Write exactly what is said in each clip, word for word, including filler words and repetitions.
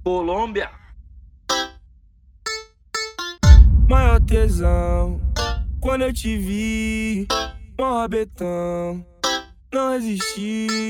Colômbia. Maior tesão, quando eu te vi, mó rabetão, não resisti.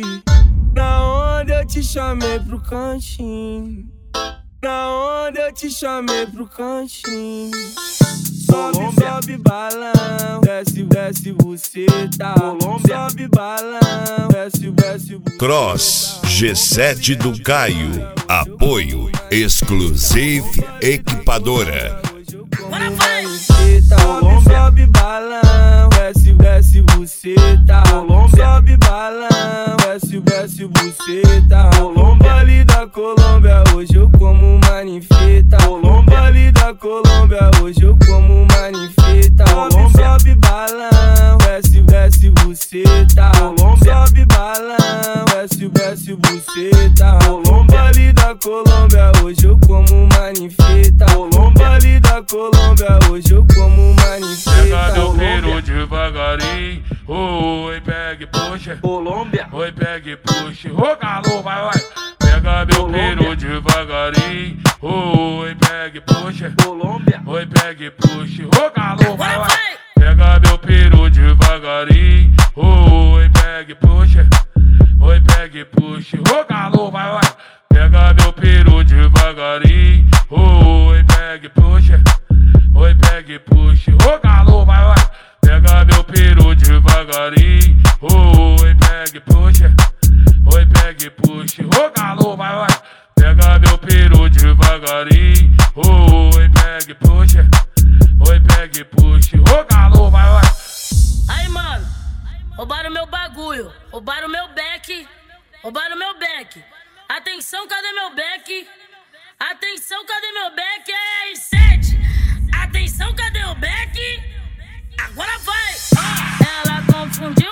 Na onda eu te chamei pro cantinho, na onda eu te chamei pro cantinho. Sobe, Colômbia. sobe balão, desce, desce buceta. Colômbia. Sobe balão, desce, desce buceta. Cross G sete do Caio. Apoio Exclusive Equipadora. Bora vai! Sobe, sobe balão, desce, desce buceta. Colômbia. Sobe balão, desce, desce buceta. Colômbia. Ali da Colômbia, hoje eu como manifesta. Colômbia. Ali da Colômbia, hoje eu como manifesta. Colômbia. Sobe balão, desce, desce buceta. Colômbia. Sobe balão, desce, desce buceta. Colômbia. Ali da Colômbia, hoje eu como manifesta. Colômbia. Ali da Colômbia, hoje eu como manifesta. Pega meu Colômbia. peru devagarinho, oi, pega e puxa. Colômbia. Oi, pega e puxa, ô galo, vai, vai. Pega meu Colômbia. peru devagarinho, oi, pega e puxa. Colômbia. Oi, pega e puxa, ô galo, vai, vai. Pega meu peru devagarinho, oi, pega e puxa. Oi, pega e puxa, ô galo, vai, vai. Pega meu peru devagarinho, oi, pega e puxa. Oi, pega e puxa, ô galo, vai, vai. Pega meu peru devagarinho, oi, pega e puxa. Oi, pega e puxa, ô galo, vai, vai. Pega meu peru devagarinho, oi, pega e puxa. Oi, pega e puxa, ô galo, vai, vai. Aí, mano, roubaram meu bagulho, roubaram meu beck, roubaram meu beck. Atenção, cadê meu beck? Atenção, cadê meu beck? É R sete. Atenção, cadê o beck? Agora vai! Ela confundiu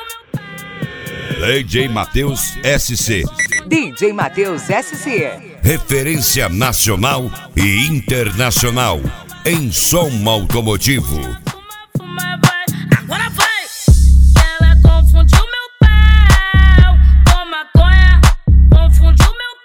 meu D J Matheus S C. D J Matheus S C. Referência nacional e internacional em som automotivo. fuma, fuma, vai. Agora vai! Ela confundiu meu pau com maconha. Confundiu meu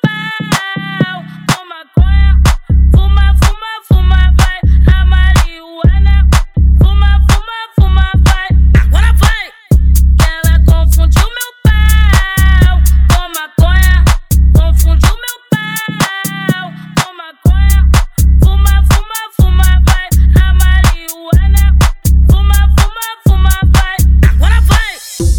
pau com maconha. Fuma, fuma, fuma, vai. A marihuana. Fuma, fuma, fuma, vai. Agora vai! Ela confundiu meu pau com maconha. Confundiu meu pau com maconha. Fuma, fuma, fuma, vai. A marihuana. Fuma, fuma, fuma, vai. Agora vai!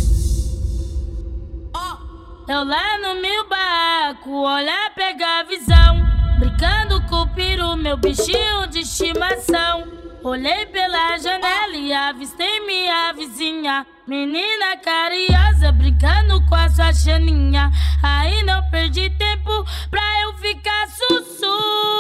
Eu lá no meu barraco, olhar, pegar a visão. Brincando com o peru, meu bichinho de estimação. Olhei pela janela e avistei minha vizinha. Menina carinhosa, brincando com a sua chaninha. Aí não perdi tempo pra eu ficar sussu.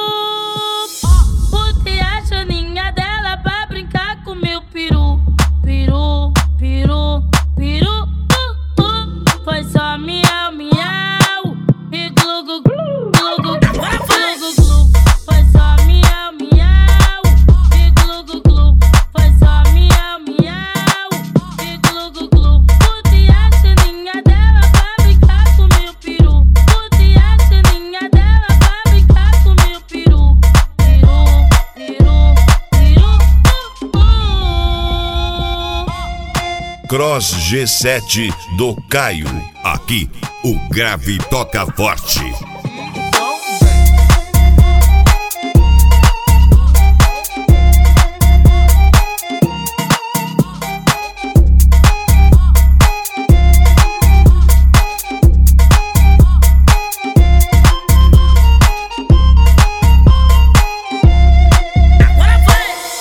Botei a chaninha dela pra brincar com meu peru. Peru, peru, peru, uh, uh. Foi só miau, miau e glu, glu, glu, glu, glu, glu, glu. Foi só miau, miau e glu, glu, glu. Foi só miau, miau e glu, glu, glu. Botei a chaninha dela pra brincar com meu peru. Botei a chaninha dela pra brincar com meu peru. Peru, peru, peru, uh, uh. Cross G sete do Caio. Aqui o grave toca forte.